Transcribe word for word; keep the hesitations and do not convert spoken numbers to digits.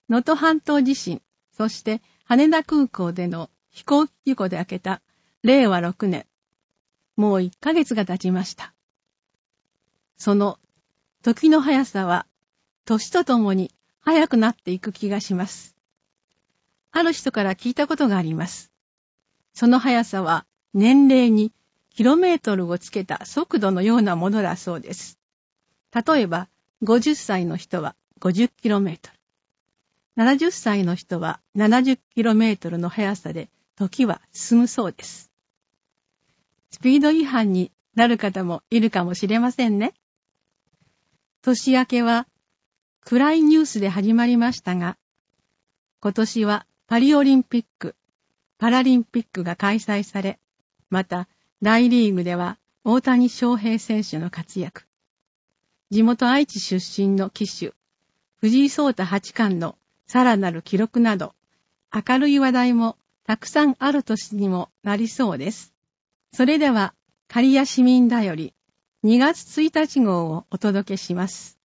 能登半島地震、そして羽田空港での飛行機事故で明けたれいわろくねん。もういっかげつが経ちました。その時の速さは、年とともに速くなっていく気がします。ある人から聞いたことがあります。その速さは年齢にキロメートルをつけた速度のようなものだそうです。例えば、ごじゅっさいの人はごじゅっキロメートル。ななじゅっさいの人はななじゅっキロメートルの速さで時は進むそうです。スピード違反になる方もいるかもしれませんね。年明けは暗いニュースで始まりましたが、今年はパリオリンピック、パラリンピックが開催され、また大リーグでは大谷翔平選手の活躍、地元愛知出身の騎手、藤井聡太八冠のさらなる記録など、明るい話題もたくさんある年にもなりそうです。それでは、刈谷市民だよりにがつついたち号をお届けします。